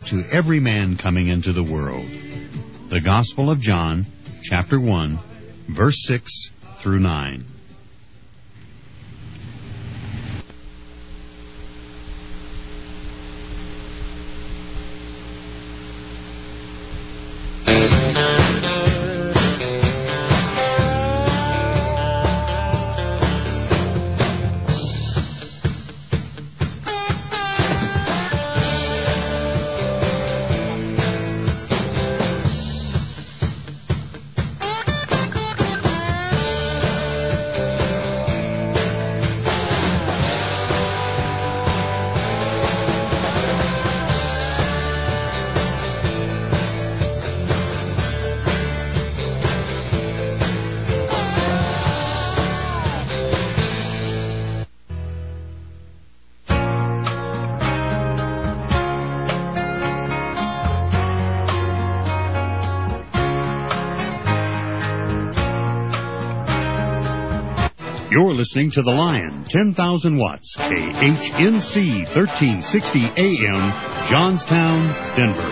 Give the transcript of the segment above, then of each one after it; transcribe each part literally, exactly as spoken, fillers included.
to every man coming into the world. The Gospel of John, chapter one, verse six through nine. You're listening to The Lion, ten thousand watts, K H N C, thirteen sixty A M, Johnstown, Denver.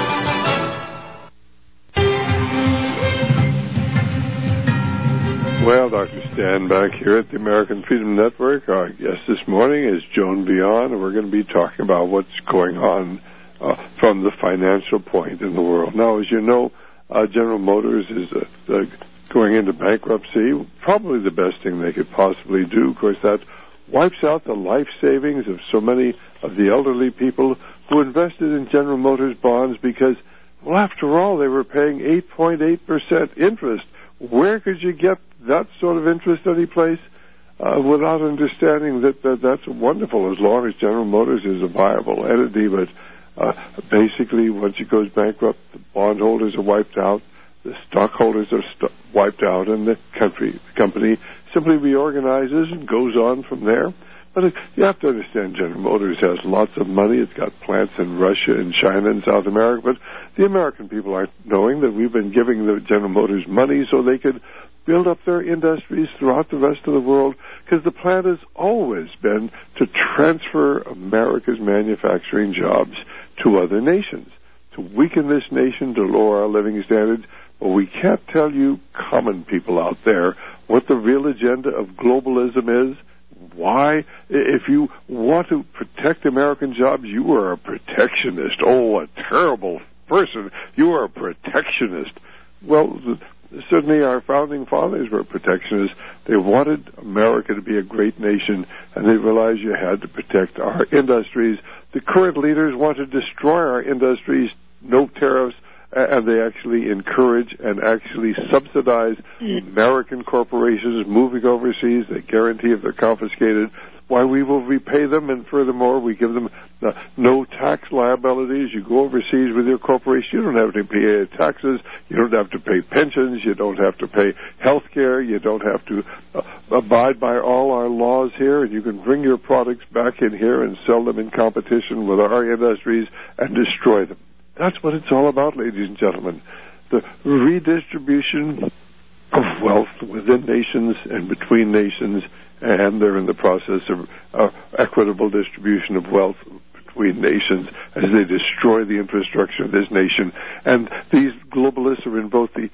Well, Doctor Stan back here at the American Freedom Network. Our guest this morning is Joan Beyond, and we're going to be talking about what's going on uh, from the financial point in the world. Now, as you know, uh, General Motors is uh, uh, going into bankruptcy, probably the best thing they could possibly do. Of course, that wipes out the life savings of so many of the elderly people who invested in General Motors bonds because, well, after all, they were paying eight point eight percent interest. Where could you get that sort of interest anyplace uh, without understanding that, that that's wonderful as long as General Motors is a viable entity. But uh, basically, once it goes bankrupt, the bondholders are wiped out, the stockholders are st- wiped out, and the country, the company simply reorganizes and goes on from there. But it, you have to understand General Motors has lots of money. It's got plants in Russia and China and South America. But the American people aren't knowing that we've been giving the General Motors money so they could build up their industries throughout the rest of the world, because the plan has always been to transfer America's manufacturing jobs to other nations, to weaken this nation, to lower our living standards. But we can't tell you common people out there what the real agenda of globalism is. Why? If you want to protect American jobs, you are a protectionist. Oh, a terrible person. You are a protectionist. Well, certainly our founding fathers were protectionists. They wanted America to be a great nation, and they realized you had to protect our industries. The current leaders want to destroy our industries, no tariffs, and they actually encourage and actually subsidize American corporations moving overseas. They guarantee if they're confiscated, why, we will repay them, and furthermore, we give them uh, no tax liabilities. You go overseas with your corporation, you don't have to pay taxes, you don't have to pay pensions, you don't have to pay health care, you don't have to uh, abide by all our laws here, and you can bring your products back in here and sell them in competition with our industries and destroy them. That's what it's all about, ladies and gentlemen. The redistribution of wealth within nations and between nations, and they're in the process of uh, equitable distribution of wealth between nations as they destroy the infrastructure of this nation. And these globalists are in both the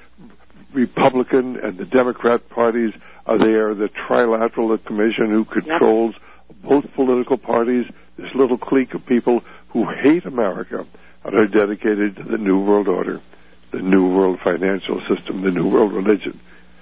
Republican and the Democrat parties. Uh, they are the trilateral commission who controls both political parties, this little clique of people who hate America and are dedicated to the New World Order, the New World Financial System, the New World Religion.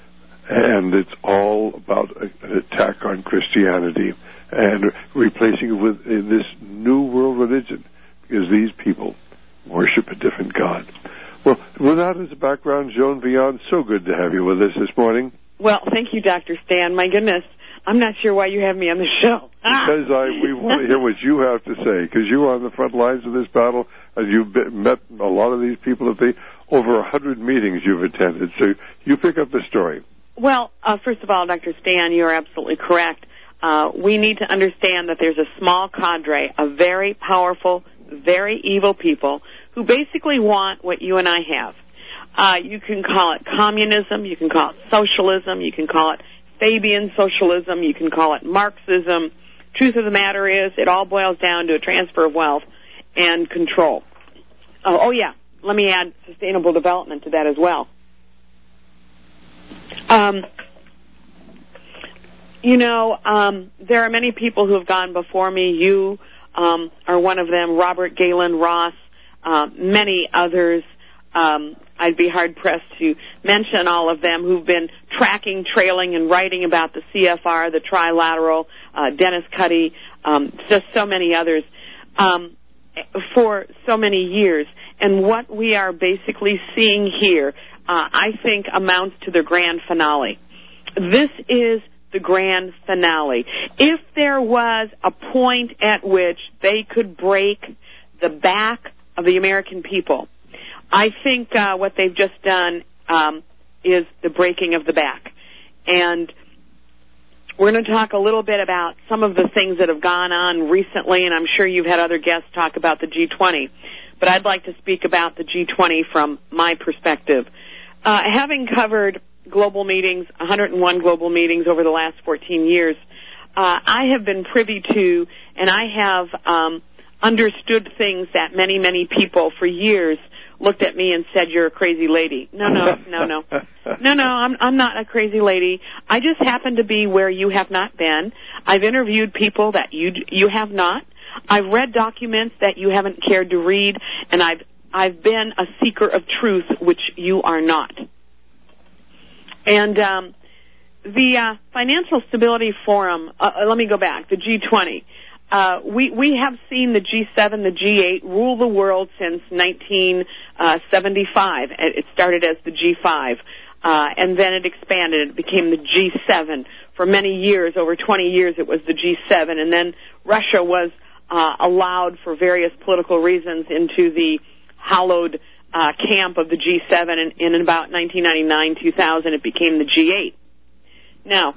And it's all about a, an attack on Christianity and replacing it with in this New World Religion, because these people worship a different God. Well, with that as a background, Joan Beyond, so good to have you with us this morning. Well, thank you, Doctor Stan. My goodness, I'm not sure why you have me on the show. Because I, we want to hear what you have to say, because you are on the front lines of this battle, and you've been, met a lot of these people at the over a hundred meetings you've attended. So you pick up the story. Well, uh, first of all, Doctor Stan, you are absolutely correct. Uh, we need to understand that there's a small cadre of very powerful, very evil people who basically want what you and I have. Uh, you can call it communism, you can call it socialism, you can call it Fabian socialism, you can call it Marxism. Truth of the matter is, it all boils down to a transfer of wealth and control. oh, oh, yeah, let me add sustainable development to that as well. Um, you know, um, there are many people who have gone before me. You um, are one of them, Robert Galen Ross, uh, many others. Um, I'd be hard-pressed to mention all of them who've been tracking, trailing, and writing about the C F R, the Trilateral, uh, Dennis Cuddy, um, just so many others, um, for so many years. And what we are basically seeing here, uh, I think, amounts to the grand finale. This is the grand finale. If there was a point at which they could break the back of the American people, I think uh, what they've just done um, is the breaking of the back. And we're going to talk a little bit about some of the things that have gone on recently, and I'm sure you've had other guests talk about the G twenty. But I'd like to speak about the G twenty from my perspective. Uh, having covered global meetings, one hundred one global meetings over the last fourteen years, uh, I have been privy to, and I have um, understood things that many, many people for years looked at me and said, "You're a crazy lady." No, no, no, no. No, no, I'm, I'm not a crazy lady. I just happen to be where you have not been. I've interviewed people that you you have not. I've read documents that you haven't cared to read, and I've I've been a seeker of truth, which you are not. And um, the uh, Financial Stability Forum, uh, let me go back, the G twenty. Uh, we, we have seen the G seven, the G eight rule the world since nineteen seventy-five. It started as the G five, uh, and then it expanded. It became the G seven. For many years, over twenty years, it was the G seven, and then Russia was uh, allowed for various political reasons into the hallowed uh, camp of the G seven, and, and in about nineteen ninety-nine, two thousand, it became the G eight. Now,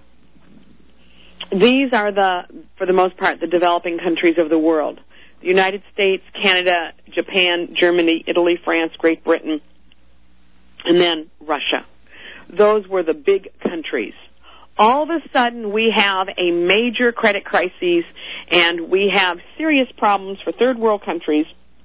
these are the, for the most part, the developing countries of the world. The United States, Canada, Japan, Germany, Italy, France, Great Britain, and then Russia. Those were the big countries. All of a sudden, we have a major credit crisis, and we have serious problems for third world countries.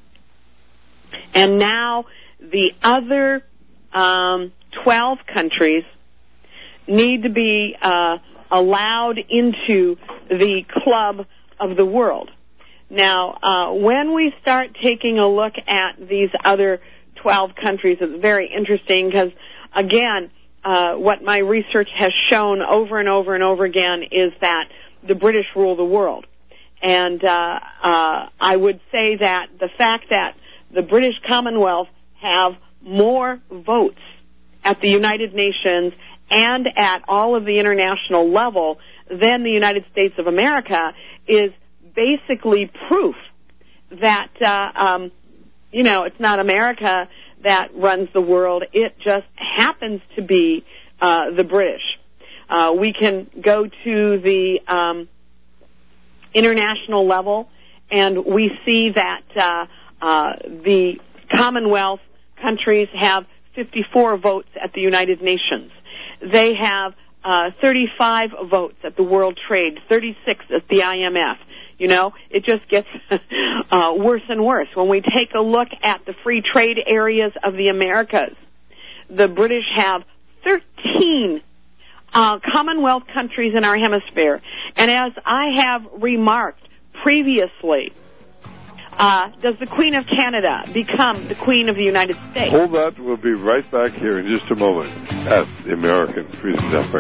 And now the other um, twelve countries need to be uh, allowed into the club of the world. Now, uh, when we start taking a look at these other twelve countries, it's very interesting because, again, uh, what my research has shown over and over and over again is that the British rule the world. And uh, uh, I would say that the fact that the British Commonwealth have more votes at the United Nations and at all of the international level than the United States of America is basically proof that, uh, um, you know, it's not America that runs the world. It just happens to be uh, the British. Uh, we can go to the um, international level, and we see that uh, uh, the Commonwealth countries have fifty-four votes at the United Nations. They have uh, thirty-five votes at the World Trade, thirty-six at the I M F. You know, it just gets uh, worse and worse. When we take a look at the free trade areas of the Americas, the British have thirteen uh, Commonwealth countries in our hemisphere. And as I have remarked previously, Uh, does the Queen of Canada become the Queen of the United States? Hold that. We'll be right back here in just a moment at the American Freedom Network.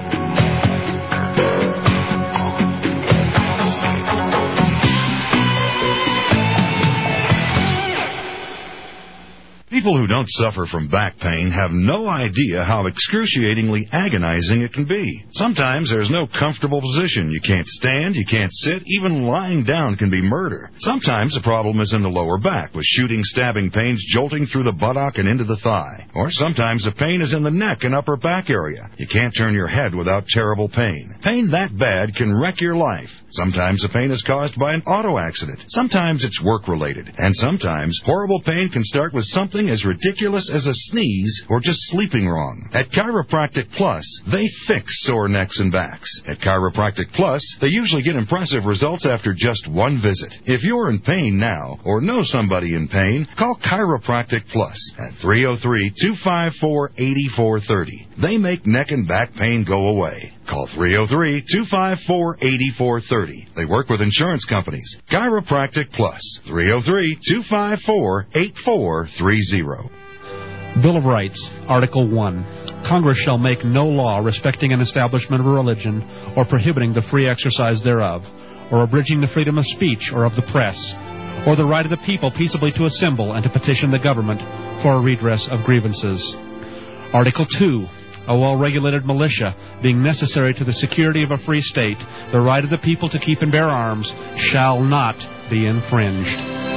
People who don't suffer from back pain have no idea how excruciatingly agonizing it can be. Sometimes there's no comfortable position. You can't stand, you can't sit, even lying down can be murder. Sometimes the problem is in the lower back, with shooting, stabbing pains jolting through the buttock and into the thigh. Or sometimes the pain is in the neck and upper back area. You can't turn your head without terrible pain. Pain that bad can wreck your life. Sometimes the pain is caused by an auto accident. Sometimes it's work-related. And sometimes horrible pain can start with something as ridiculous as a sneeze or just sleeping wrong. At Chiropractic Plus, they fix sore necks and backs. At Chiropractic Plus, they usually get impressive results after just one visit. If you're in pain now or know somebody in pain, call Chiropractic Plus at three oh three, two five four, eight four three oh. They make neck and back pain go away. Call three oh three, two five four, eight four three oh. They work with insurance companies. Chiropractic Plus, three oh three, two five four, eight four three oh. Bill of Rights, Article one. Congress shall make no law respecting an establishment of a religion or prohibiting the free exercise thereof, or abridging the freedom of speech or of the press, or the right of the people peaceably to assemble and to petition the government for a redress of grievances. Article two. A well-regulated militia, being necessary to the security of a free state, the right of the people to keep and bear arms shall not be infringed.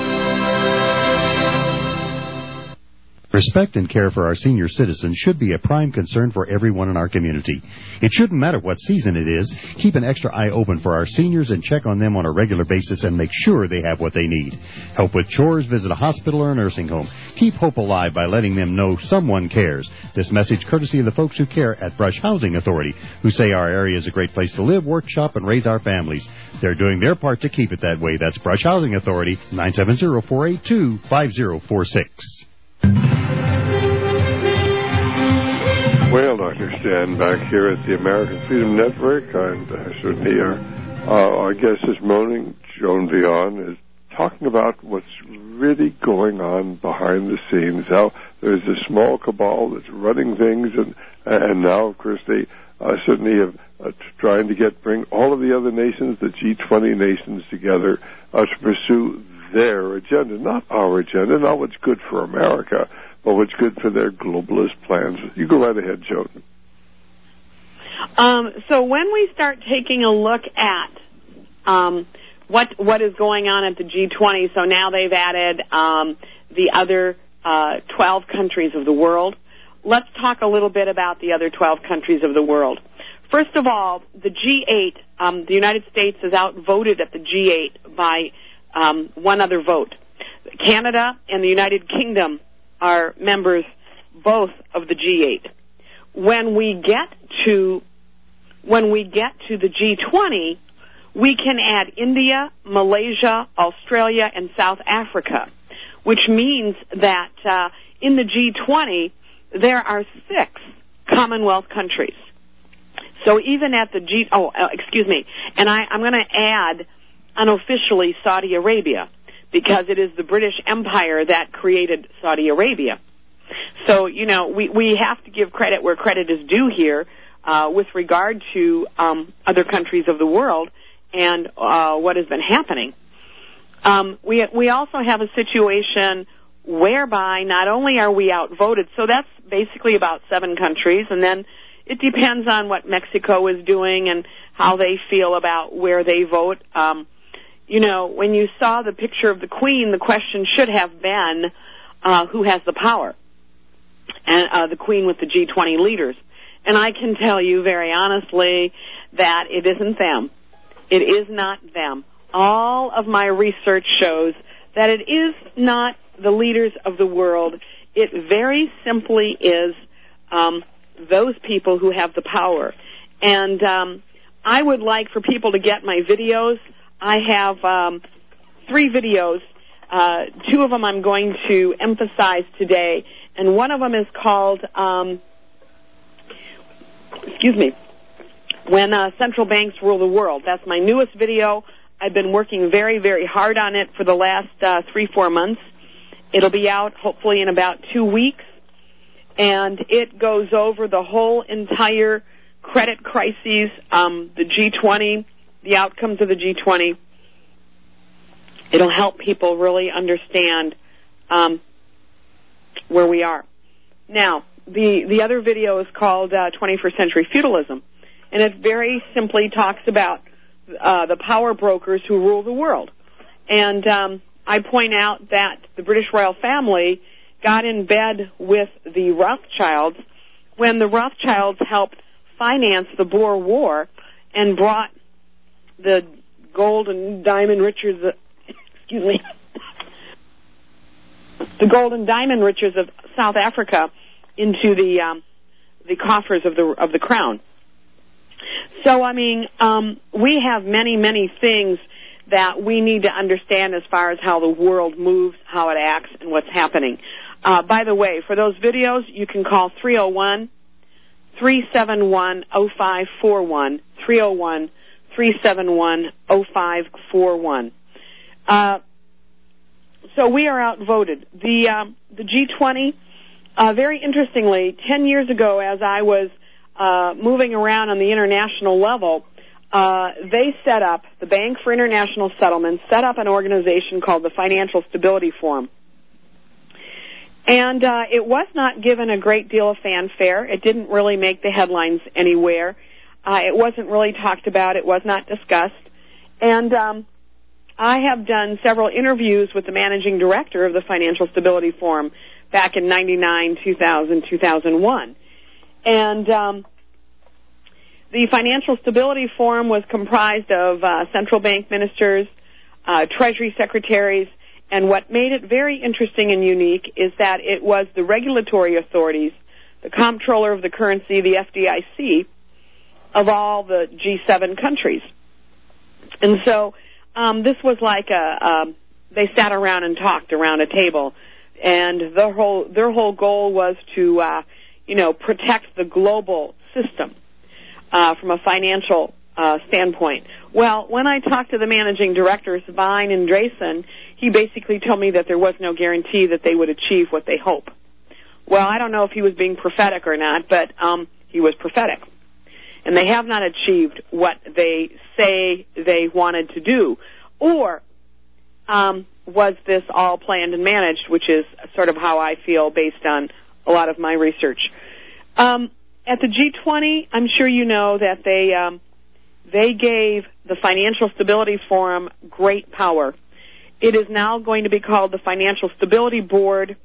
Respect and care for our senior citizens should be a prime concern for everyone in our community. It shouldn't matter what season it is. Keep an extra eye open for our seniors and check on them on a regular basis and make sure they have what they need. Help with chores, visit a hospital or a nursing home. Keep hope alive by letting them know someone cares. This message courtesy of the folks who care at Brush Housing Authority, who say our area is a great place to live, work, shop, and raise our families. They're doing their part to keep it that way. That's Brush Housing Authority, nine seven zero, four eight two, five zero four six. Well, Doctor Stan, back here at the American Freedom Network, and uh, certainly our, uh, our guest this morning, Joan Vion, is talking about what's really going on behind the scenes, how there's a small cabal that's running things, and and now, of course, they uh, certainly have uh, trying to get bring all of the other nations, the G twenty nations, together uh, to pursue their agenda, not our agenda, not what's good for America, but what's good for their globalist plans. You go right ahead, Joan. Um, so when we start taking a look at um, what what is going on at the G twenty, so now they've added um, the other uh, twelve countries of the world. Let's talk a little bit about the other twelve countries of the world. First of all, the G eight, um, the United States is outvoted at the G eight by um, one other vote. Canada and the United Kingdom are members both of the G eight. When we get to when we get to the G twenty, we can add India, Malaysia, Australia, and South Africa, which means that uh, in the G twenty there are six Commonwealth countries. So even at the G oh uh, excuse me, and I, I'm going to add unofficially Saudi Arabia, because it is the British Empire that created Saudi Arabia. So, you know, we, we have to give credit where credit is due here uh, with regard to um, other countries of the world and uh, what has been happening. Um, we, we also have a situation whereby not only are we outvoted, so that's basically about seven countries, and then it depends on what Mexico is doing and how they feel about where they vote. Um, You know, when you saw the picture of the Queen, the question should have been, uh, who has the power? And uh, the Queen with the G twenty leaders. And I can tell you very honestly that it isn't them. It is not them. All of my research shows that it is not the leaders of the world. It very simply is um, those people who have the power. And um, I would like for people to get my videos. I have um, three videos. Uh, two of them I'm going to emphasize today, and one of them is called, um, excuse me, When uh, Central Banks Rule the World. That's my newest video. I've been working very, very hard on it for the last uh, three, four months. It'll be out hopefully in about two weeks, and it goes over the whole entire credit crises, um, the G twenty, the outcomes of the G twenty. It'll help people really understand um, where we are. Now, the, the other video is called uh, twenty-first Century Feudalism, and it very simply talks about uh, the power brokers who rule the world. And um, I point out that the British royal family got in bed with the Rothschilds when the Rothschilds helped finance the Boer War and brought the gold and diamond riches, uh, excuse me, the gold and diamond riches of South Africa into the um, the coffers of the of the crown. So, I mean, um, we have many, many things that we need to understand as far as how the world moves, how it acts, and what's happening. Uh, by the way, for those videos, you can call three oh one, three seven one, oh five four one, three oh one, three seven one, oh five four one. Uh, so we are outvoted. The, um, the G twenty, uh, very interestingly, ten years ago, as I was uh, moving around on the international level, uh, they set up, the Bank for International Settlements set up an organization called the Financial Stability Forum. And uh, it was not given a great deal of fanfare. It didn't really make the headlines anywhere. Uh, it wasn't really talked about. It was not discussed. And um, I have done several interviews with the managing director of the Financial Stability Forum back in ninety-nine, two thousand, two thousand one. And um, the Financial Stability Forum was comprised of uh, central bank ministers, uh, treasury secretaries, and what made it very interesting and unique is that it was the regulatory authorities, the comptroller of the currency, the F D I C, of all the G seven countries. And so um, this was like a, um, they sat around and talked around a table, and their whole, their whole goal was to, uh, you know, protect the global system uh, from a financial uh, standpoint. Well, when I talked to the managing directors, Vine and Drayson, he basically told me that there was no guarantee that they would achieve what they hope. Well, I don't know if he was being prophetic or not, but um, he was prophetic. And they have not achieved what they say they wanted to do. Or um, was this all planned and managed, which is sort of how I feel based on a lot of my research. Um, at the G twenty, I'm sure you know that they um, they gave the Financial Stability Forum great power. It is now going to be called the Financial Stability Board.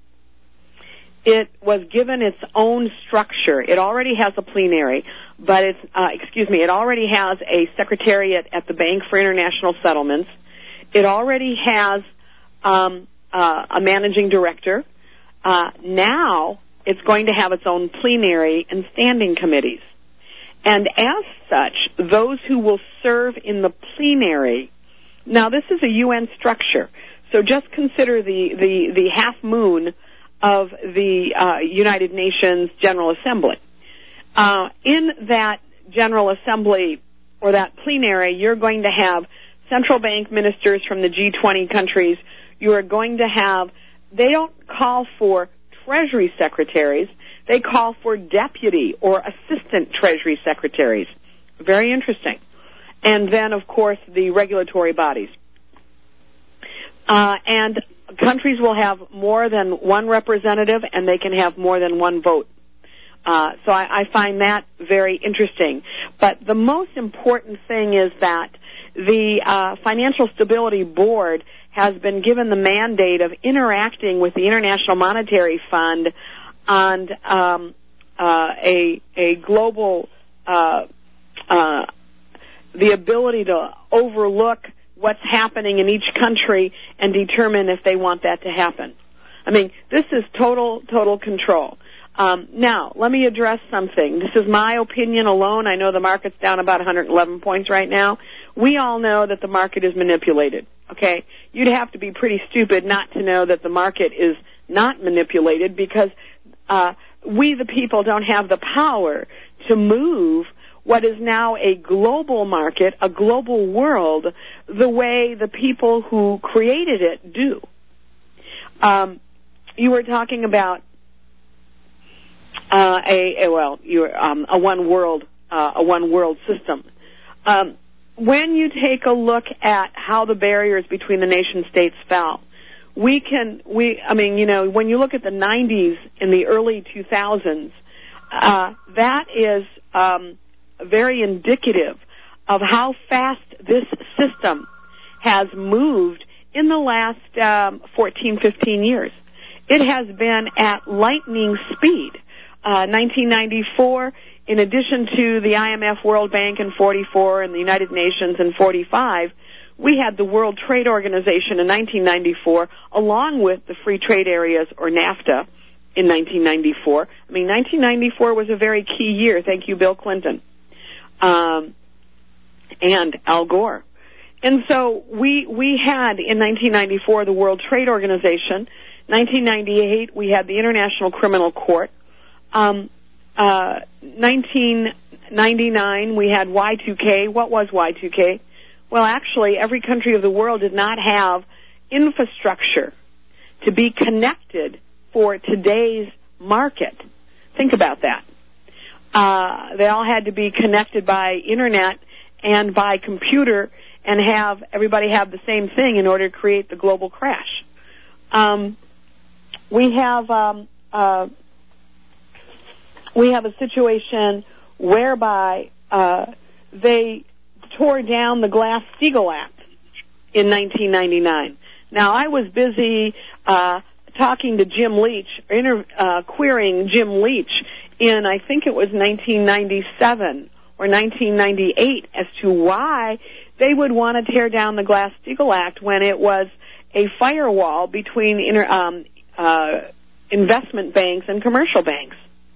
It was given its own structure. It already has a plenary, but it's, uh, excuse me, it already has a secretariat at the Bank for International Settlements. It already has um, uh, a managing director. Uh, now it's going to have its own plenary and standing committees. And as such, those who will serve in the plenary, now this is a U N structure, so just consider the, the, the half moon of the uh, United Nations General Assembly. Uh, in that General Assembly or that plenary, you're going to have central bank ministers from the G twenty countries. You are going to have, they don't call for treasury secretaries, they call for deputy or assistant treasury secretaries. Very interesting. And then, of course, the regulatory bodies. Uh, and countries will have more than one representative, and they can have more than one vote. Uh, so I, I find that very interesting. But the most important thing is that the uh, Financial Stability Board has been given the mandate of interacting with the International Monetary Fund on um, uh, a, a global uh, uh, the ability to overlook what's happening in each country and determine if they want that to happen. I mean, this is total, total control. Um, now, let me address something. This is my opinion alone. I know the market's down about one hundred eleven points right now. We all know that the market is manipulated, okay? You'd have to be pretty stupid not to know that the market is not manipulated because uh, we, the people, don't have the power to move what is now a global market, a global world, the way the people who created it do. Um, you were talking about uh, a, a well, you were, um, a one world, uh, a one world system. Um, when you take a look at how the barriers between the nation states fell, we can, we, I mean, you know, when you look at the nineties and the early two thousands, uh, that is um, very indicative of how fast this system has moved in the last um, fourteen, fifteen years. It has been at lightning speed. Uh, nineteen ninety-four, in addition to the I M F, World Bank in forty-four and the United Nations in forty-five, we had the World Trade Organization in nineteen ninety-four, along with the Free Trade Areas, or NAFTA, in nineteen ninety-four. I mean, nineteen ninety-four was a very key year. Thank you, Bill Clinton, um, and Al Gore. And so we we had in nineteen ninety-four the World Trade Organization. nineteen ninety-eight we had the International Criminal Court. Um, uh, nineteen ninety-nine we had Y two K. What was Y two K? Well, actually, every country of the world did not have infrastructure to be connected for today's market. Think about that. Uh, they all had to be connected by internet and by computer, and have everybody have the same thing in order to create the global crash. Um, we have um, uh, we have a situation whereby uh, they tore down the Glass-Steagall Act in nineteen ninety-nine. Now, I was busy uh, talking to Jim Leach, inter- uh, querying Jim Leach in, I think it was nineteen ninety-seven or nineteen ninety-eight, as to why they would want to tear down the Glass-Steagall Act when it was a firewall between inter, um, uh, investment banks and commercial banks.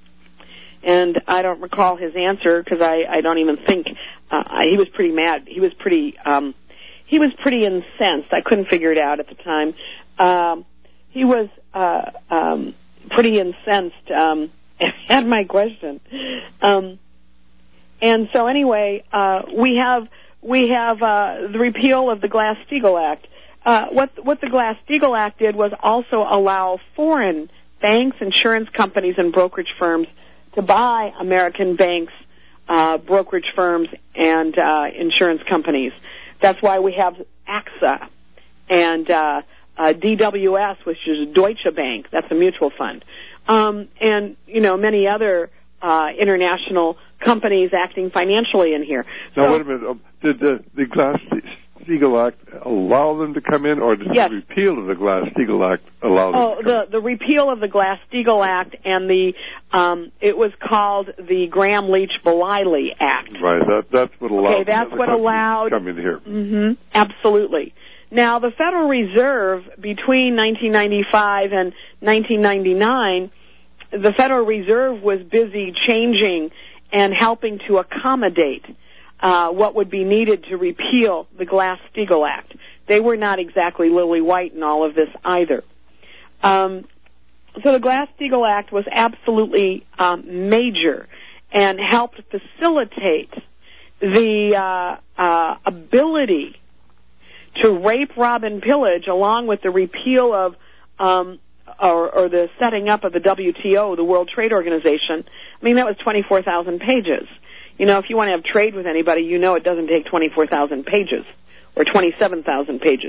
And I don't recall his answer because I, I don't even think uh, he was pretty mad. He was pretty um, he was pretty incensed. I couldn't figure it out at the time. Um, he was uh, um, pretty incensed. Um, had my question. Um, and so anyway, uh, we have. We have uh, the repeal of the Glass-Steagall Act. Uh, what, what the Glass-Steagall Act did was also allow foreign banks, insurance companies, and brokerage firms to buy American banks, uh, brokerage firms, and uh, insurance companies. That's why we have A X A and uh, uh, D W S, which is Deutsche Bank. That's a mutual fund. Um, and, you know, many other uh, international companies acting financially in here. Now, so, wait a minute. Um, did the, the Glass-Steagall Act allow them to come in, or did yes. the repeal of the Glass-Steagall Act allow them oh, to come the, in? the repeal of the Glass-Steagall Act and the, um, it was called the Gramm-Leach-Bliley Act. Right, that, that's what allowed Okay, that's what allowed. to come in here. Mm-hmm, absolutely. Now, the Federal Reserve, between nineteen ninety-five and nineteen ninety-nine, the Federal Reserve was busy changing and helping to accommodate uh, what would be needed to repeal the Glass-Steagall Act. They were not exactly lily white in all of this either. Um, so the Glass-Steagall Act was absolutely um, major and helped facilitate the uh, uh, ability to rape, rob, and pillage, along with the repeal of um, or, or the setting up of the W T O, the World Trade Organization. I mean, that was twenty-four thousand pages. You know, if you want to have trade with anybody, you know it doesn't take twenty-four thousand pages or twenty-seven thousand pages.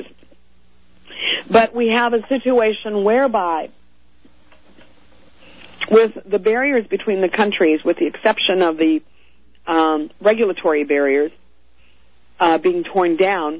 But we have a situation whereby, with the barriers between the countries, with the exception of the um, regulatory barriers uh, being torn down,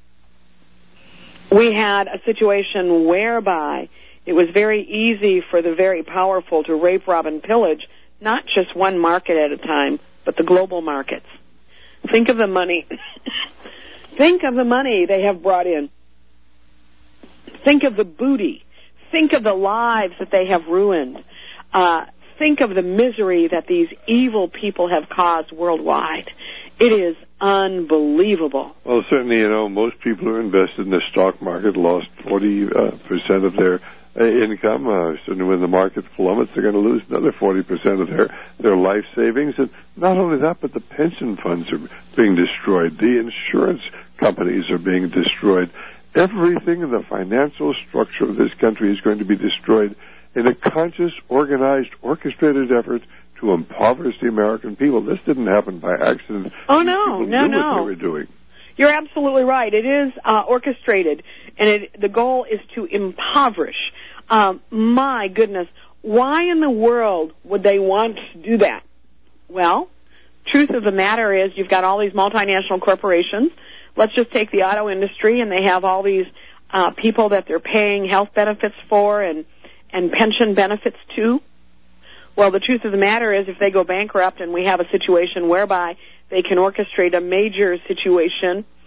we had a situation whereby it was very easy for the very powerful to rape, rob, and pillage not just one market at a time, but the global markets. Think of the money. Think of the money they have brought in. Think of the booty. Think of the lives that they have ruined. Uh, think of the misery that these evil people have caused worldwide. It is unbelievable. Well, certainly, you know, most people who are invested in the stock market lost forty percent of their uh, income. Uh, certainly when the market plummets, they're going to lose another forty percent of their, their life savings. And not only that, but the pension funds are being destroyed. The insurance companies are being destroyed. Everything in the financial structure of this country is going to be destroyed in a conscious, organized, orchestrated effort to impoverish the American people. This didn't happen by accident. Oh, no, These no, knew no. what they were doing. You're absolutely right. It is uh, orchestrated, and it, the goal is to impoverish. Um, my goodness, why in the world would they want to do that? Well, truth of the matter is you've got all these multinational corporations. Let's just take the auto industry, and they have all these uh, people that they're paying health benefits for and, and pension benefits to. Well, the truth of the matter is if they go bankrupt and we have a situation whereby they can orchestrate a major situation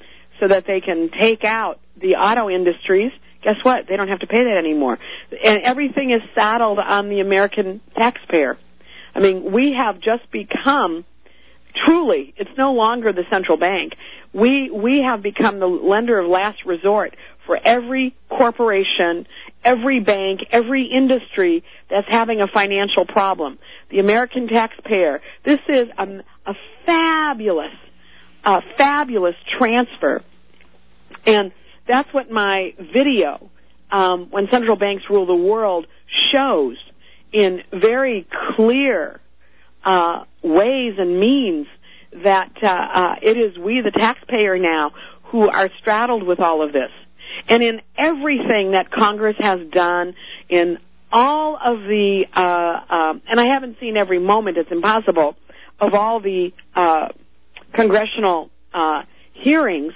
so that they can take out the auto industries. Guess what? They don't have to pay that anymore. And everything is saddled on the American taxpayer. I mean, we have just become, truly, it's no longer the central bank. We we have become the lender of last resort for every corporation, every bank, every industry that's having a financial problem. The American taxpayer. This is a, a fabulous, a fabulous transfer. And that's what my video, um, When Central Banks Rule the World, shows in very clear uh, ways and means that uh, uh, it is we, the taxpayer now, who are straddled with all of this. And in everything that Congress has done, in all of the, uh, uh, and I haven't seen every moment, it's impossible, of all the uh, congressional uh, hearings,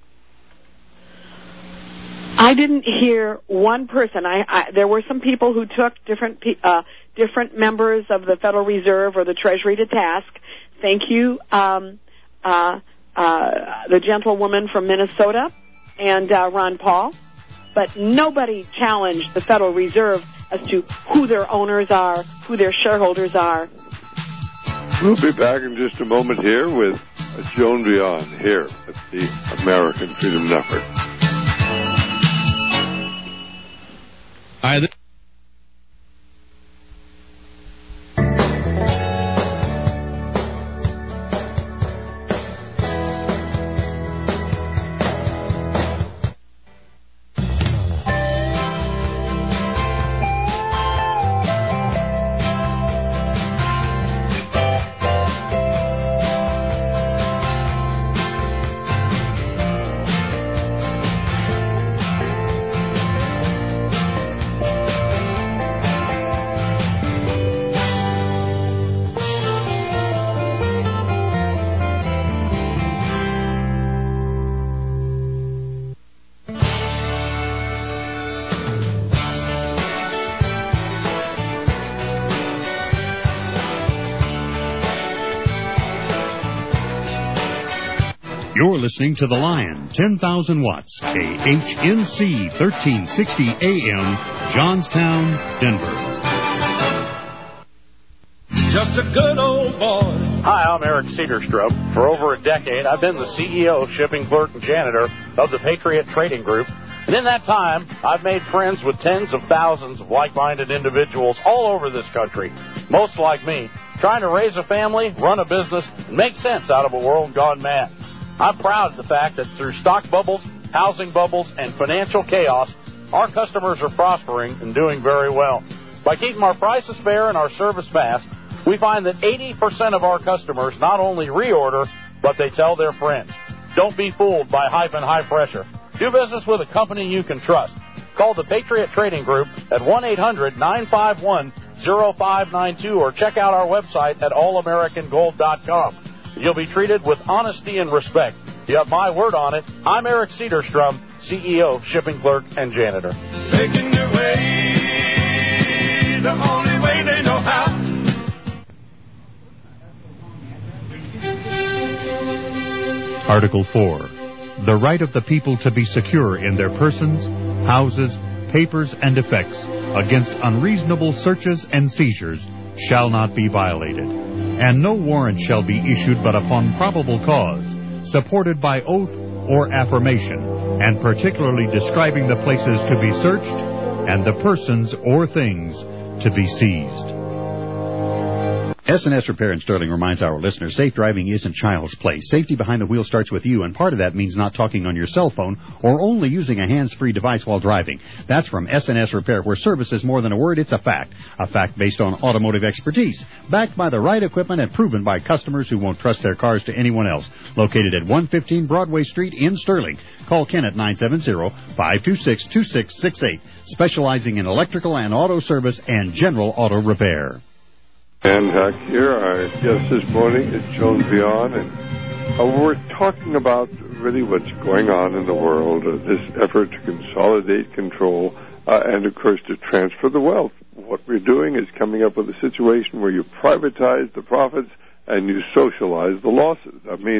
I didn't hear one person. I, I there were some people who took different uh, different members of the Federal Reserve or the Treasury to task. Thank you, um, uh, uh, the gentlewoman from Minnesota and uh, Ron Paul. But nobody challenged the Federal Reserve as to who their owners are, who their shareholders are. We'll be back in just a moment here with Joan Beyond here at the American Freedom Network. Hi, this You're listening to The Lion, ten thousand watts, K H N C, thirteen sixty A M, Johnstown, Denver. Just a good old boy. Hi, I'm Eric Cedarstrom. For over a decade, I've been the C E O, shipping clerk, and janitor of the Patriot Trading Group. And in that time, I've made friends with tens of thousands of like-minded individuals all over this country, most like me, trying to raise a family, run a business, and make sense out of a world gone mad. I'm proud of the fact that through stock bubbles, housing bubbles, and financial chaos, our customers are prospering and doing very well. By keeping our prices fair and our service fast, we find that eighty percent of our customers not only reorder, but they tell their friends. Don't be fooled by hype and high pressure. Do business with a company you can trust. Call the Patriot Trading Group at one eight hundred nine five one oh five nine two or check out our website at all american gold dot com. You'll be treated with honesty and respect. You have my word on it. I'm Eric Cedarstrom, C E O, shipping clerk, and janitor. Making your way the only way they know how. Article four. The right of the people to be secure in their persons, houses, papers, and effects against unreasonable searches and seizures shall not be violated, and no warrant shall be issued but upon probable cause, supported by oath or affirmation, and particularly describing the places to be searched and the persons or things to be seized. S and S Repair in Sterling reminds our listeners safe driving isn't child's play. Safety behind the wheel starts with you, and part of that means not talking on your cell phone or only using a hands-free device while driving. That's from S and S Repair, where service is more than a word, it's a fact. A fact based on automotive expertise, backed by the right equipment and proven by customers who won't trust their cars to anyone else. Located at one fifteen Broadway Street in Sterling. Call Ken at nine seven zero, five two six, two six six eight, specializing in electrical and auto service and general auto repair. And Hack here. Our guest this morning is Joan Beyond, and uh, we're talking about really what's going on in the world, uh, this effort to consolidate control uh, and, of course, to transfer the wealth. What we're doing is coming up with a situation where you privatize the profits and you socialize the losses. That means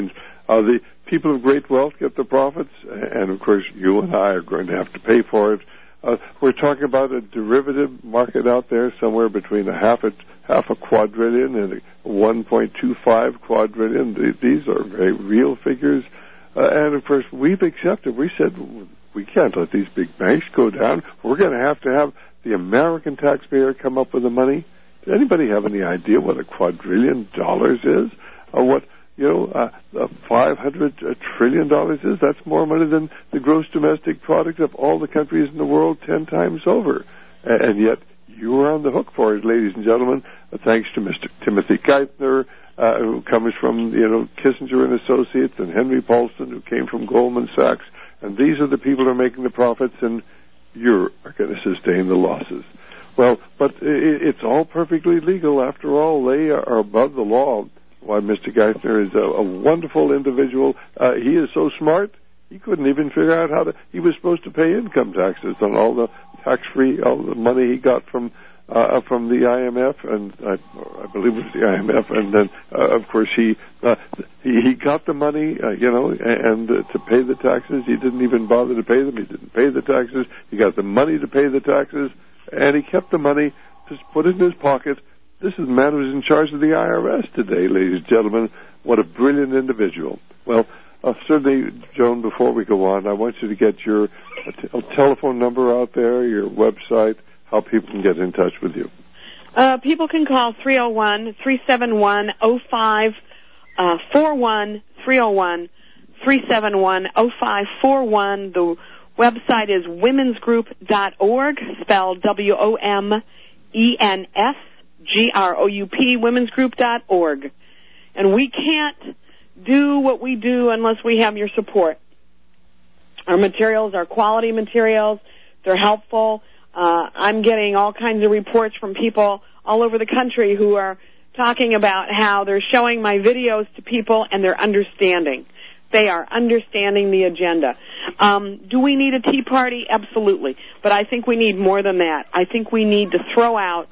Uh, the people of great wealth get the profits, and of course you and I are going to have to pay for it. Uh, we're talking about a derivative market out there somewhere between a half a half a quadrillion and a one point two five quadrillion. These are very real figures, uh, and of course we've accepted. We said we can't let these big banks go down. We're going to have to have the American taxpayer come up with the money. Does anybody have any idea what a quadrillion dollars is? Or what, you know, uh, uh, five hundred trillion dollars is? That's more money than the gross domestic product of all the countries in the world ten times over. And yet, you are on the hook for it, ladies and gentlemen, uh, thanks to Mister Timothy Geithner, uh, who comes from, you know, Kissinger and Associates, and Henry Paulson, who came from Goldman Sachs. And these are the people who are making the profits, and you are going to sustain the losses. Well, but it's all perfectly legal. After all, they are above the law. Why, Mister Geithner is a, a wonderful individual. Uh, he is so smart, he couldn't even figure out how to... He was supposed to pay income taxes on all the tax-free, all the money he got from uh, from the I M F, and I, I believe it was the I M F, and then, uh, of course, he, uh, he he got the money, uh, you know, and uh, to pay the taxes. He didn't even bother to pay them. He didn't pay the taxes. He got the money to pay the taxes, and he kept the money, just put it in his pocket. This is the man who's in charge of the I R S today, ladies and gentlemen. What a brilliant individual. Well, uh, certainly, Joan, before we go on, I want you to get your uh, t- a telephone number out there, your website, how people can get in touch with you. Uh, people can call three oh one, three seven one, oh five four one, three oh one, three seven one, oh five four one. The website is womens group dot org, spelled W O M E N S G R O U P, womens group dot org. And we can't do what we do unless we have your support. Our materials are quality materials. They're helpful. Uh, I'm getting all kinds of reports from people all over the country who are talking about how they're showing my videos to people and they're understanding. They are understanding the agenda. Um, do we need a Tea Party? Absolutely. But I think we need more than that. I think we need to throw out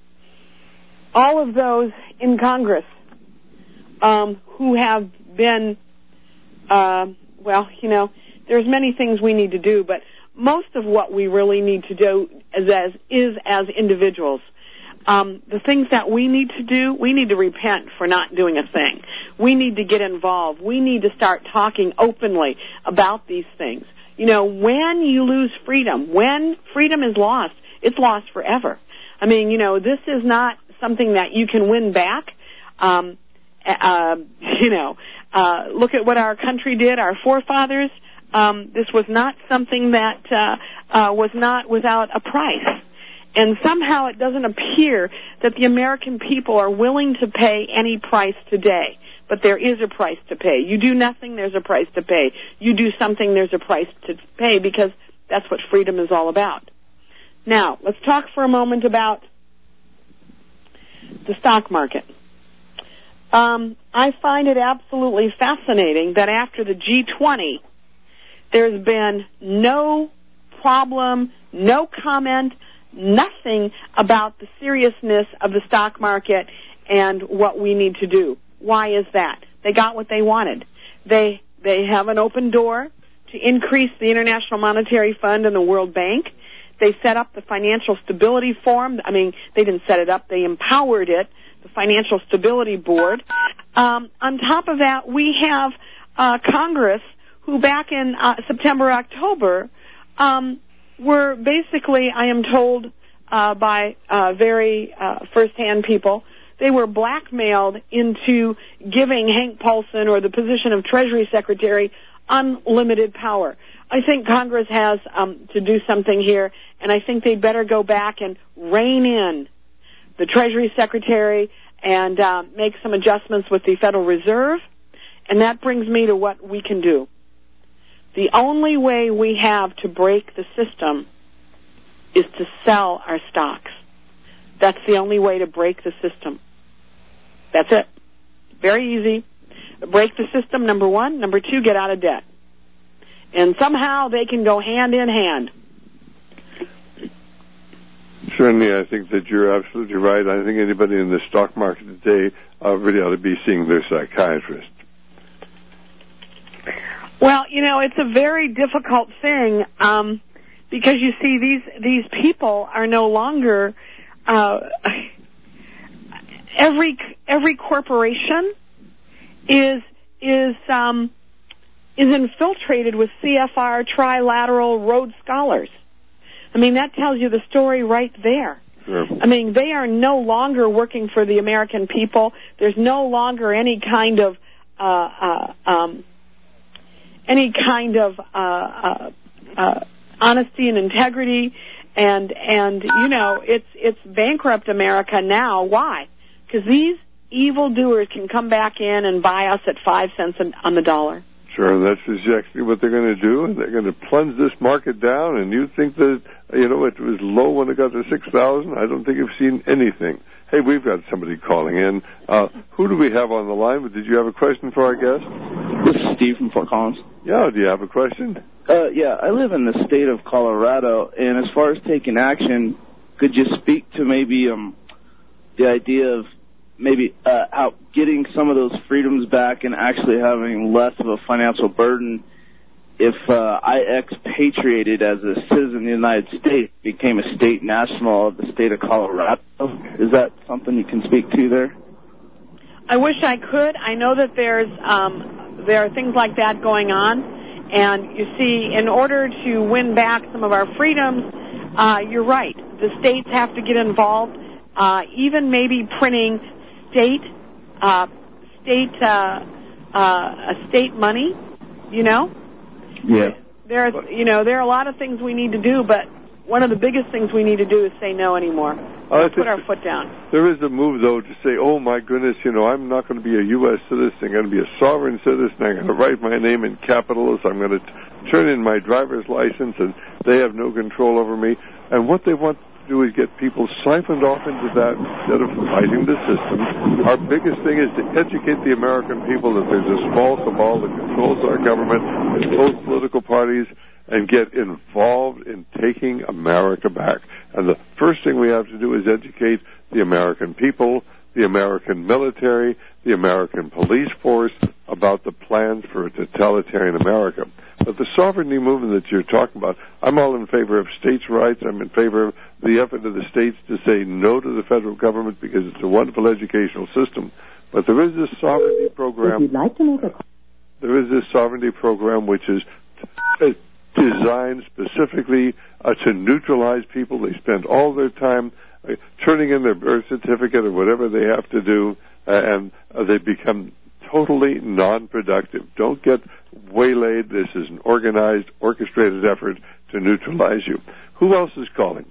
all of those in Congress um, who have been, uh, well, you know, there's many things we need to do, but most of what we really need to do is as, is as individuals. Um, the things that we need to do, we need to repent for not doing a thing. We need to get involved. We need to start talking openly about these things. You know, when you lose freedom, when freedom is lost, it's lost forever. I mean, you know, this is not something that you can win back. Um, uh, you know, uh, look at what our country did, our forefathers. Um, this was not something that uh, uh, was not without a price. And somehow it doesn't appear that the American people are willing to pay any price today. But there is a price to pay. You do nothing, there's a price to pay. You do something, there's a price to pay, because that's what freedom is all about. Now, let's talk for a moment about the stock market. Um, I find it absolutely fascinating that after the G twenty, there's been no problem, no comment, nothing about the seriousness of the stock market and what we need to do. Why is that? They got what they wanted. They they have an open door to increase the International Monetary Fund and the World Bank. They set up the Financial Stability Forum. I mean, they didn't set it up. They empowered it, the Financial Stability Board. Um, on top of that, we have uh, Congress, who back in uh, September, October, um, were basically, I am told uh, by uh, very uh, first-hand people, they were blackmailed into giving Hank Paulson, or the position of Treasury Secretary, unlimited power. I think Congress has um, to do something here, and I think they'd better go back and rein in the Treasury Secretary and uh, make some adjustments with the Federal Reserve. And that brings me to what we can do. The only way we have to break the system is to sell our stocks. That's the only way to break the system. That's it. Very easy. Break the system, number one. Number two, get out of debt. And somehow they can go hand in hand. Certainly, I think that you're absolutely right. I think anybody in the stock market today uh, really ought to be seeing their psychiatrist. Well, you know, it's a very difficult thing um, because, you see, these these people are no longer... Uh, every every corporation is is um, is infiltrated with C F R, Trilateral, Rhodes Scholars. I mean, that tells you the story right there. Sure. I mean, they are no longer working for the American people. There's no longer any kind of uh, uh, um, any kind of uh, uh, uh, honesty and integrity, and and you know, it's it's bankrupt America now. Why? Because these evildoers can come back in and buy us at five cents on the dollar. Sure, that's exactly what they're going to do, and they're going to plunge this market down, and you think that, you know, it was low when it got to six thousand. I don't think you've seen anything. Hey, we've got somebody calling in. Uh, who do we have on the line? Did you have a question for our guest? This is Steve from Fort Collins. Yeah, do you have a question? Uh, yeah, I live in the state of Colorado, and as far as taking action, could you speak to maybe um, the idea of maybe uh, how getting some of those freedoms back and actually having less of a financial burden if uh, I expatriated as a citizen of the United States, became a state national of the state of Colorado? Is that something you can speak to there? I wish I could. I know that there's um, there are things like that going on, and you see, in order to win back some of our freedoms, uh, you're right. The states have to get involved, uh, even maybe printing state uh, state uh, uh, state money. You know. Yeah. There's, you know, there are a lot of things we need to do, but one of the biggest things we need to do is say no anymore. Uh, put our foot down. There is a move, though, to say, oh, my goodness, you know, I'm not going to be a U S citizen. I'm going to be a sovereign citizen. I'm going to write my name in capitals. I'm going to t- turn in my driver's license, and they have no control over me. And what they want to do is get people siphoned off into that instead of fighting the system. Our biggest thing is to educate the American people that there's a small cabal that controls our government in both political parties, and get involved in taking America back. And the first thing we have to do is educate the American people, the American military, the American police force about the plans for a totalitarian America. But the sovereignty movement that you're talking about, I'm all in favor of states' rights. I'm in favor of the effort of the states to say no to the federal government because it's a wonderful educational system. But there is this sovereignty program. If you'd like to make a... There is this sovereignty program which is t- designed specifically uh, to neutralize people. They spend all their time uh, turning in their birth certificate or whatever they have to do, uh, and uh, they become totally non-productive. Don't get waylaid. This is an organized, orchestrated effort to neutralize you. Who else is calling?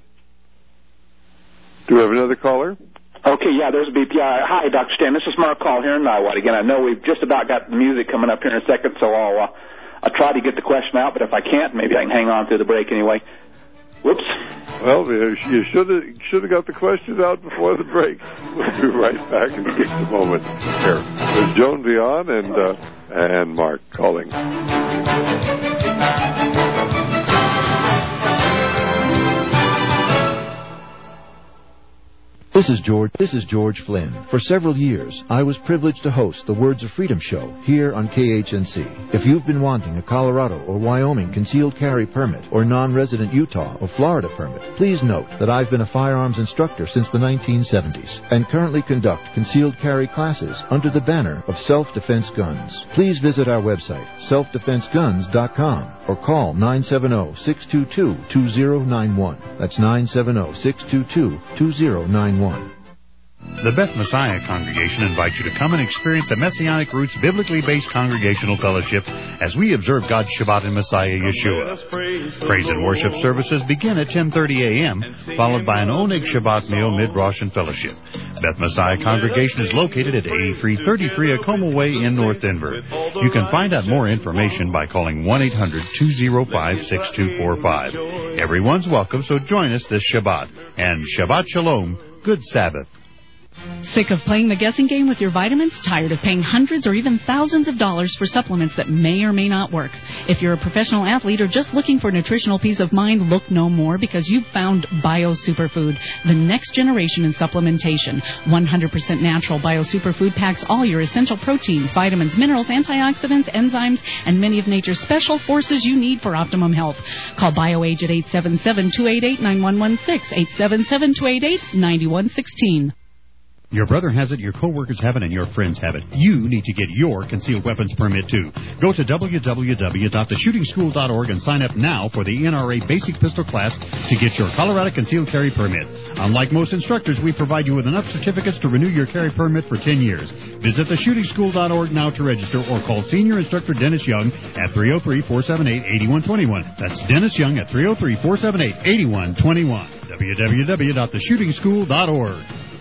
Do we have another caller? Okay, yeah, there's a beep. Yeah, hi, Doctor Stan. This is Mark Call here in Niwot. Again, I know we've just about got the music coming up here in a second, so I'll, uh, I'll try to get the question out, but if I can't, maybe I can hang on through the break anyway. Whoops. Well, you should have should have got the questions out before the break. We'll be right back in just a moment. Here, there's Joan Vion and uh, and Mark calling. This is George. This is George Flynn. For several years, I was privileged to host the Words of Freedom show here on K H N C. If you've been wanting a Colorado or Wyoming concealed carry permit or non-resident Utah or Florida permit, please note that I've been a firearms instructor since the nineteen seventies and currently conduct concealed carry classes under the banner of Self-Defense Guns. Please visit our website, self defense guns dot com, or call nine seven zero, six two two, two zero nine one. That's nine seven zero, six two two, two zero nine one. The Beth Messiah Congregation invites you to come and experience a Messianic Roots biblically based congregational fellowship as we observe God's Shabbat in Messiah Yeshua. Praise and worship services begin at ten thirty a.m., followed by an Oneg Shabbat meal mid-Rosh and fellowship. Beth Messiah Congregation is located at eighty-three thirty-three Acoma Way in North Denver. You can find out more information by calling one eight hundred, two oh five, six two four five. Everyone's welcome, so join us this Shabbat. And Shabbat Shalom, good Sabbath. Sick of playing the guessing game with your vitamins? Tired of paying hundreds or even thousands of dollars for supplements that may or may not work? If you're a professional athlete or just looking for nutritional peace of mind, look no more, because you've found Bio Superfood, the next generation in supplementation. one hundred percent natural Bio Superfood packs all your essential proteins, vitamins, minerals, antioxidants, enzymes, and many of nature's special forces you need for optimum health. Call BioAge at eight seven seven, two eight eight, nine one one six, eight seven seven, two eight eight, nine one one six. Your brother has it, your coworkers have it, and your friends have it. You need to get your concealed weapons permit, too. Go to w w w dot the shooting school dot org and sign up now for the N R A Basic Pistol class to get your Colorado concealed carry permit. Unlike most instructors, we provide you with enough certificates to renew your carry permit for ten years. Visit the shooting school dot org now to register, or call Senior Instructor Dennis Young at three oh three, four seven eight, eight one two one. That's Dennis Young at three oh three, four seven eight, eight one two one. w w w dot the shooting school dot org.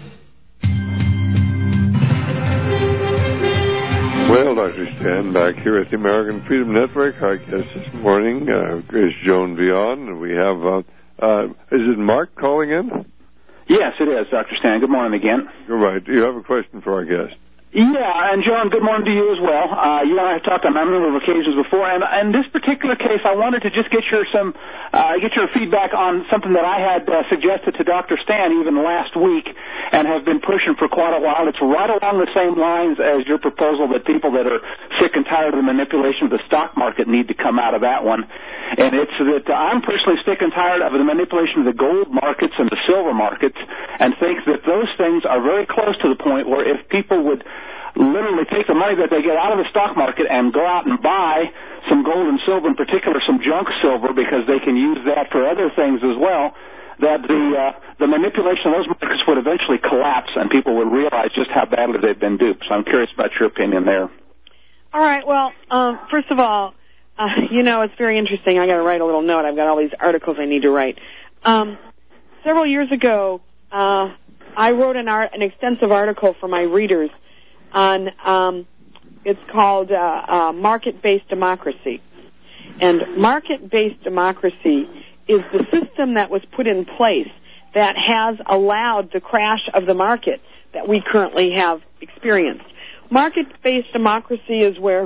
Well, Doctor Stan, back here at the American Freedom Network. Our guest this morning uh, is Joan Vion, and we have, uh, uh, is it Mark calling in? Yes, it is, Doctor Stan. Good morning again. You're right. You have a question for our guest. Yeah, and Joan, good morning to you as well. Uh, you and I have talked on a number of occasions before, and in this particular case, I wanted to just get your some uh, get your feedback on something that I had uh, suggested to Doctor Stan even last week, and have been pushing for quite a while. It's right along the same lines as your proposal that people that are sick and tired of the manipulation of the stock market need to come out of that one. And it's that I'm personally sick and tired of the manipulation of the gold markets and the silver markets, and think that those things are very close to the point where if people would literally take the money that they get out of the stock market and go out and buy some gold and silver, in particular some junk silver, because they can use that for other things as well, that the uh, the manipulation of those markets would eventually collapse and people would realize just how badly they've been duped. So I'm curious about your opinion there. All right. Well, um, first of all, uh, you know, it's very interesting. I got to write a little note. I've got all these articles I need to write. Um, several years ago, uh, I wrote an, art, an extensive article for my readers on, um, it's called uh, uh, Market-Based Democracy. And market-based democracy is the system that was put in place that has allowed the crash of the market that we currently have experienced. Market-based democracy is where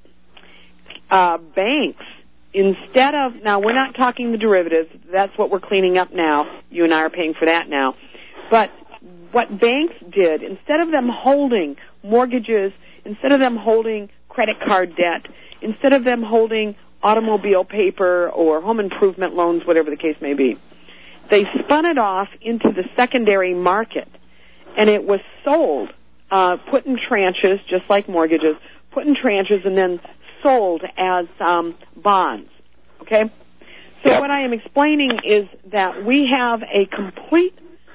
uh, banks, instead of, now we're not talking the derivatives, that's what we're cleaning up now. You and I are paying for that now. But what banks did, instead of them holding mortgages, instead of them holding credit card debt, instead of them holding automobile paper or home improvement loans, whatever the case may be, they spun it off into the secondary market, and it was sold, uh, put in tranches, just like mortgages, put in tranches and then sold as um, bonds, okay? So yep. What I am explaining is that we have a complete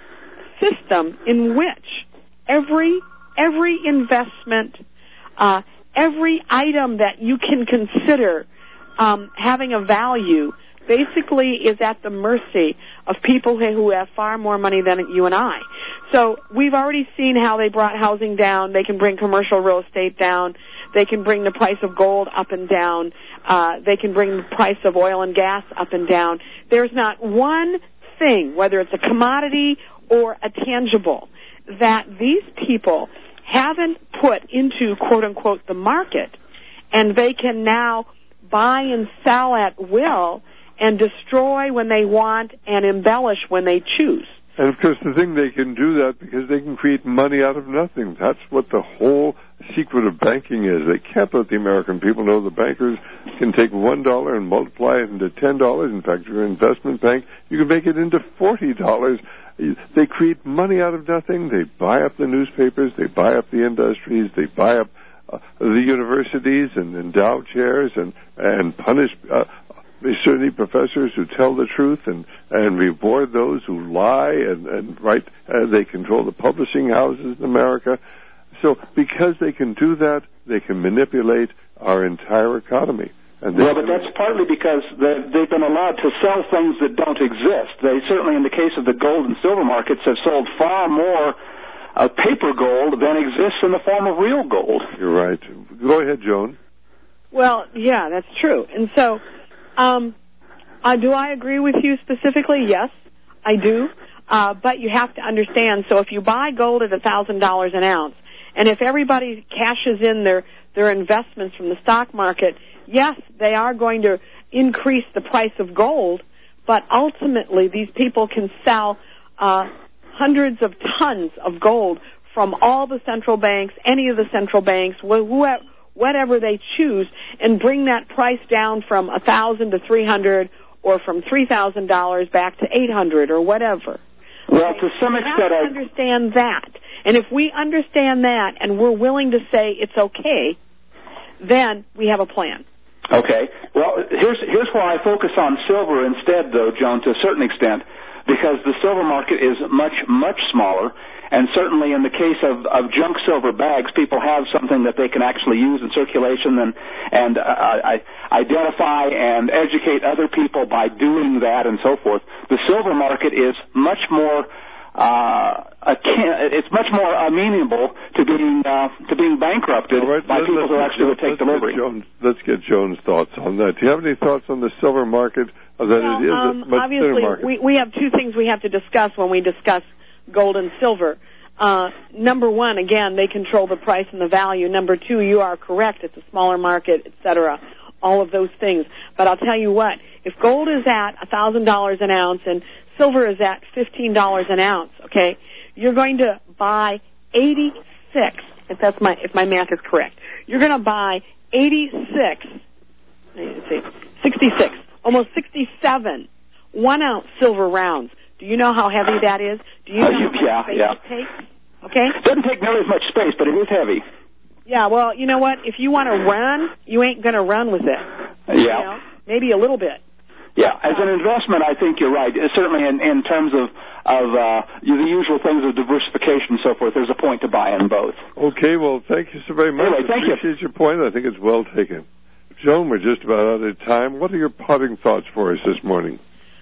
system in which every every investment, uh, every item that you can consider um, having a value basically is at the mercy of people who have far more money than you and I. So we've already seen how they brought housing down. They can bring commercial real estate down. They can bring the price of gold up and down. Uh, they can bring the price of oil and gas up and down. There's not one thing, whether it's a commodity or a tangible, that these people haven't put into, quote-unquote, the market, and they can now buy and sell at will and destroy when they want and embellish when they choose. And, of course, the thing, they can do that because they can create money out of nothing. That's what the whole secret of banking is. They can't let the American people know the bankers can take one dollar and multiply it into ten dollars. In fact, your investment bank, you can make it into forty dollars. They create money out of nothing. They buy up the newspapers. They buy up the industries. They buy up uh, the universities and endow chairs and, and punish uh, certainly professors who tell the truth and, and reward those who lie and, and write. Uh, they control the publishing houses in America. So because they can do that, they can manipulate our entire economy. And well, but that's partly because they've been allowed to sell things that don't exist. They certainly, in the case of the gold and silver markets, have sold far more uh, paper gold than exists in the form of real gold. You're right. Go ahead, Joan. Well, yeah, that's true. And so, um, uh, do I agree with you specifically? Yes, I do. Uh, but you have to understand, so if you buy gold at one thousand dollars an ounce, and if everybody cashes in their, their investments from the stock market, yes, they are going to increase the price of gold, but ultimately these people can sell uh, hundreds of tons of gold from all the central banks, any of the central banks, wh- whatever they choose, and bring that price down from one thousand dollars to three hundred dollars or from three thousand dollars back to eight hundred dollars or whatever. Well, to some extent, we have to I understand that. And if we understand that and we're willing to say it's okay, then we have a plan. Okay. Well, here's here's why I focus on silver instead, though, Joan, to a certain extent, because the silver market is much, much smaller, and certainly in the case of, of junk silver bags, people have something that they can actually use in circulation and, and uh, I, identify and educate other people by doing that and so forth. The silver market is much more Uh, akin, it's much more amenable to being uh, to being bankrupted right, by people who actually would take delivery. Get Jones, let's get Joan's thoughts on that. Do you have any thoughts on the silver market? Or that well, it is um, a much obviously, market? we we have two things we have to discuss when we discuss gold and silver. Uh, number one, again, they control the price and the value. Number two, you are correct; it's a smaller market, et cetera. All of those things. But I'll tell you what: if gold is at a thousand dollars an ounce and silver is at fifteen dollars an ounce, okay, you're going to buy eighty-six, if that's my, if my math is correct. You're going to buy eighty-six, let's see, sixty-six, almost sixty-seven one-ounce silver rounds. Do you know how heavy that is? Do you know how much yeah, space yeah. it takes? Okay? It doesn't take nearly as much space, but it is heavy. Yeah, well, you know what? If you want to run, you ain't going to run with it. Yeah. You know? Maybe a little bit. Yeah, as an investment, I think you're right. Certainly in, in terms of, of uh, the usual things of diversification and so forth, there's a point to buy in both. Okay, well, thank you so very much. Anyway, thank I appreciate you. your point. I think it's well taken. Joan, we're just about out of time. What are your parting thoughts for us this morning?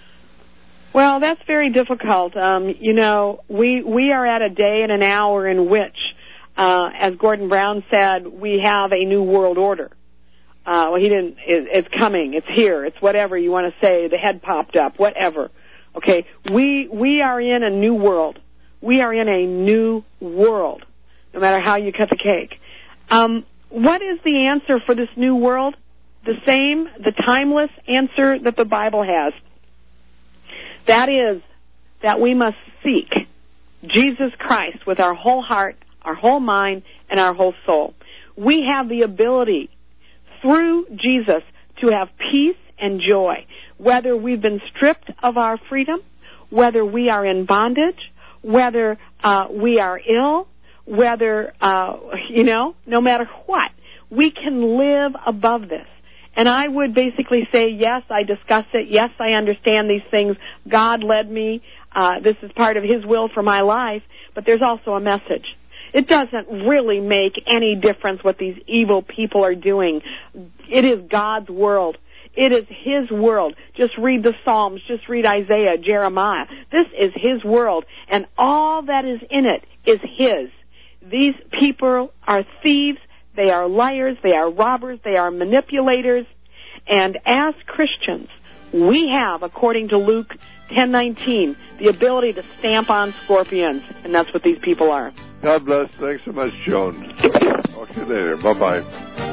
Well, that's very difficult. Um, you know, we, we are at a day and an hour in which, uh, as Gordon Brown said, we have a new world order. Uh, well, he didn't, it, it's coming, it's here, it's whatever you want to say, the head popped up, whatever. Okay, we, we are in a new world. We are in a new world, no matter how you cut the cake. Um, what is the answer for this new world? The same, the timeless answer that the Bible has. That is that we must seek Jesus Christ with our whole heart, our whole mind, and our whole soul. We have the ability through Jesus to have peace and joy, whether we've been stripped of our freedom, whether we are in bondage, whether uh, we are ill, whether, uh, you know, no matter what, we can live above this. And I would basically say, yes, I discuss it. Yes, I understand these things. God led me. Uh, this is part of His will for my life. But there's also a message. It doesn't really make any difference what these evil people are doing. It is God's world. It is His world. Just read the Psalms. Just read Isaiah, Jeremiah. This is His world, and all that is in it is His. These people are thieves. They are liars. They are robbers. They are manipulators. And as Christians, we have, according to Luke ten nineteen, the ability to stamp on scorpions, and that's what these people are. God bless. Thanks so much, Joan. Talk to you later. Bye-bye.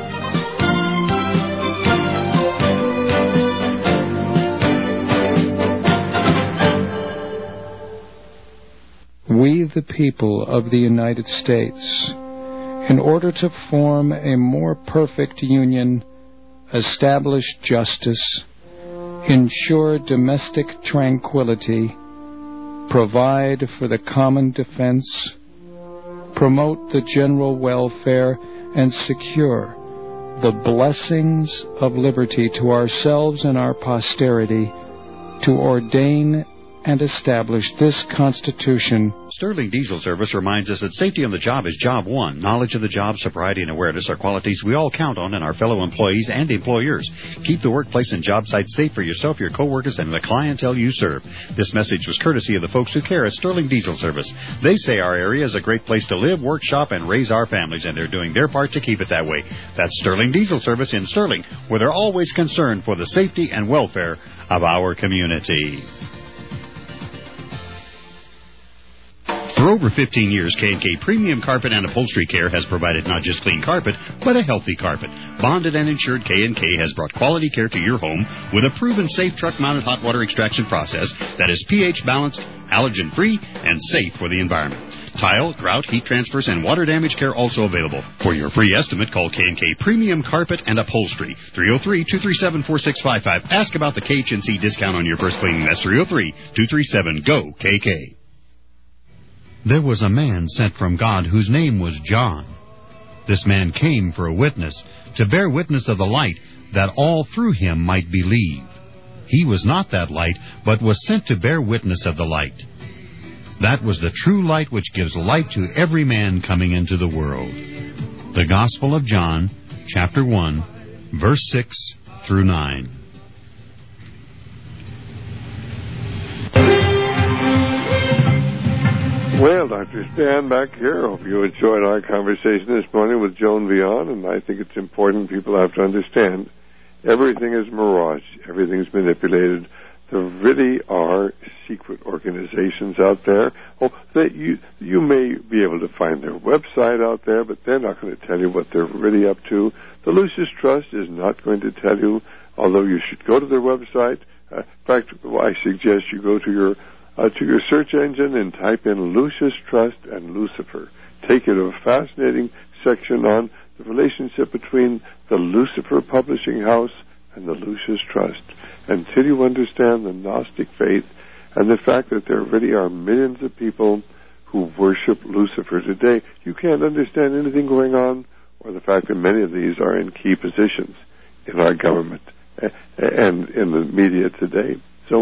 We, the people of the United States, in order to form a more perfect union, establish justice, ensure domestic tranquility, provide for the common defense, promote the general welfare, and secure the blessings of liberty to ourselves and our posterity, to ordain and establish this Constitution. Sterling Diesel Service reminds us that safety on the job is job one. Knowledge of the job, sobriety, and awareness are qualities we all count on in our fellow employees and employers. Keep the workplace and job site safe for yourself, your coworkers, and the clientele you serve. This message was courtesy of the folks who care at Sterling Diesel Service. They say our area is a great place to live, work, shop, and raise our families, and they're doing their part to keep it that way. That's Sterling Diesel Service in Sterling, where they're always concerned for the safety and welfare of our community. For over fifteen years, K and K Premium Carpet and Upholstery Care has provided not just clean carpet, but a healthy carpet. Bonded and insured, K and K has brought quality care to your home with a proven safe truck-mounted hot water extraction process that is pH balanced, allergen-free, and safe for the environment. Tile, grout, heat transfers, and water damage care also available. For your free estimate, call K and K Premium Carpet and Upholstery, three oh three, two three seven, four six five five. Ask about the K H N C discount on your first cleaning. That's three oh three, two three seven, G O K K. There was a man sent from God whose name was John. This man came for a witness, to bear witness of the light, that all through him might believe. He was not that light, but was sent to bear witness of the light. That was the true light which gives light to every man coming into the world. The Gospel of John, chapter one, verse six through nine. Well, Doctor Stan back here. Hope you enjoyed our conversation this morning with Joan Vion, and I think it's important people have to understand everything is mirage. Everything's manipulated. There really are secret organizations out there. Oh, that you you may be able to find their website out there, but they're not going to tell you what they're really up to. The Lucis Trust is not going to tell you, although you should go to their website. Uh, in fact, I suggest you go to your uh, to your search engine and type in Lucis Trust and Lucifer. Take you to a fascinating section on the relationship between the Lucifer Publishing House and the Lucis Trust. Until you understand the Gnostic faith and the fact that there really are millions of people who worship Lucifer today, you can't understand anything going on, or the fact that many of these are in key positions in our government and in the media today. So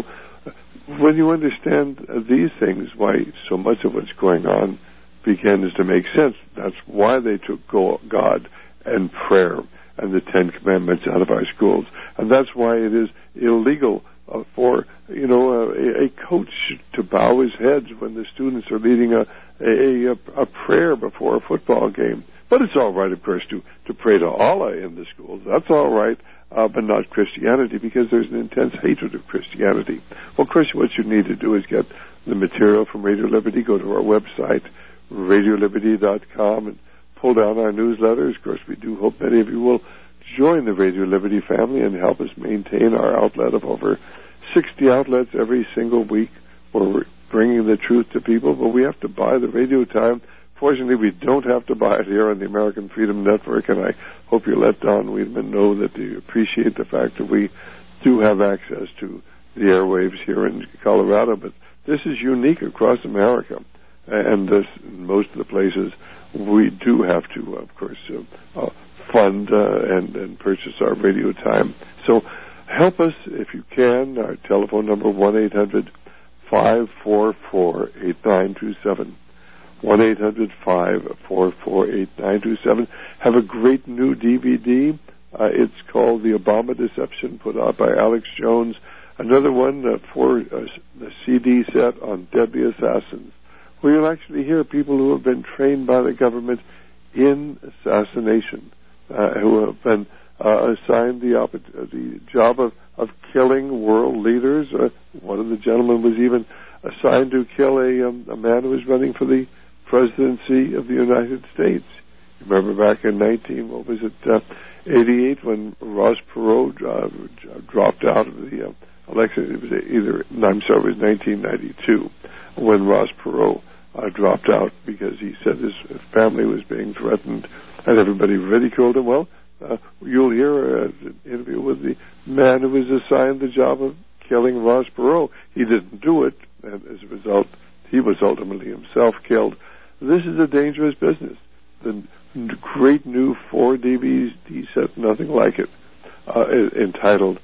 when you understand these things, why so much of what's going on begins to make sense. That's why they took God and prayer and the Ten Commandments out of our schools. And that's why it is illegal uh, for, you know, a, a coach to bow his head when the students are leading a, a, a, a prayer before a football game. But it's all right, of course, to, to pray to Allah in the schools. That's all right, uh, but not Christianity, because there's an intense hatred of Christianity. Well, of course, what you need to do is get the material from Radio Liberty. Go to our website, radio liberty dot com, and pull down our newsletters. Of course, we do hope many of you will join the Radio Liberty family and help us maintain our outlet of over sixty outlets every single week where we're bringing the truth to people, but we have to buy the radio time. Fortunately, we don't have to buy it here on the American Freedom Network, and I hope you let Don Wiedemann know that you appreciate the fact that we do have access to the airwaves here in Colorado, but this is unique across America, and this, in most of the places we do have to, of course, uh, uh, fund uh, and, and purchase our radio time. So help us if you can. Our telephone number, one eight hundred, five four four, eight nine two seven. one eight hundred, five four four, eight nine two seven. Have a great new D V D. Uh, it's called The Obama Deception, put out by Alex Jones. Another one uh, for uh, the C D set on deadly assassins, where you'll actually hear people who have been trained by the government in assassination, uh, who have been uh, assigned the, op- the job of, of killing world leaders. Uh, one of the gentlemen was even assigned to kill a, um, a man who was running for the presidency of the United States. Remember back in nineteen, what was it, uh, eighty-eight, when Ross Perot uh, dropped out of the uh, election. It was either, I'm sorry, it was nineteen ninety-two, when Ross Perot uh, dropped out because he said his family was being threatened and everybody ridiculed him. Well, uh, you'll hear uh, an interview with the man who was assigned the job of killing Ross Perot. He didn't do it, and as a result, he was ultimately himself killed. This is a dangerous business. The great new four D V D set, nothing like it, uh, entitled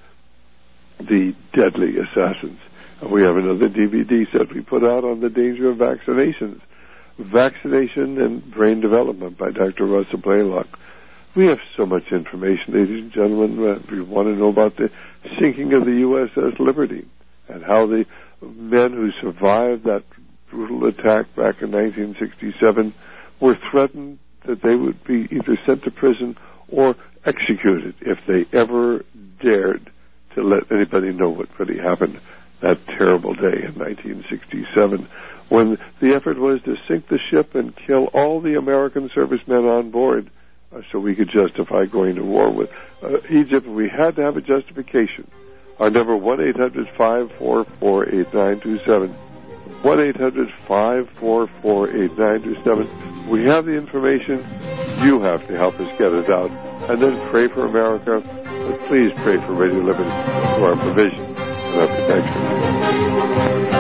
The Deadly Assassins. And we have another D V D set we put out on the danger of vaccinations, Vaccination and Brain Development by Doctor Russell Blaylock. We have so much information, ladies and gentlemen. Uh, if you want to know about the sinking of the U S S Liberty and how the men who survived that brutal attack back in nineteen sixty-seven were threatened that they would be either sent to prison or executed if they ever dared to let anybody know what really happened that terrible day in nineteen sixty-seven. when the effort was to sink the ship and kill all the American servicemen on board uh, so we could justify going to war with uh, Egypt. We had to have a justification. Our number, one eight hundred five four four eight nine two seven. one eight hundred five four four eight nine two seven. We have the information. You have to help us get it out. And then pray for America. But please pray for Radio Liberty, for our provision and our protection.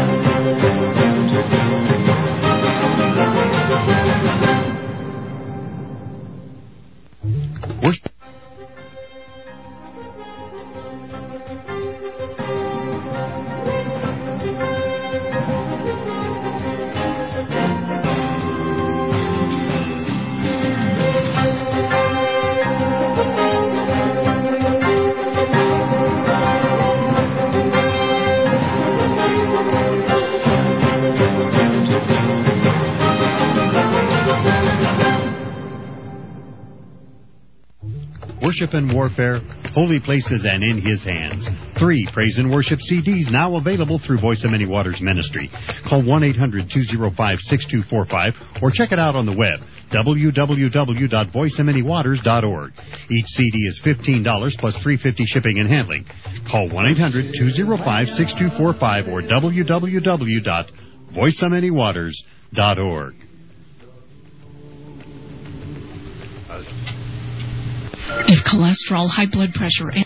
Worship and Warfare, Holy Places and In His Hands. Three Praise and Worship C Ds now available through Voice of Many Waters Ministry. Call one eight hundred two oh five six two four five or check it out on the web, w w w dot voice of many waters dot org. Each C D is fifteen dollars plus three dollars and fifty cents shipping and handling. Call one eight hundred two oh five six two four five or w w w dot voice of many waters dot org. If cholesterol, high blood pressure, and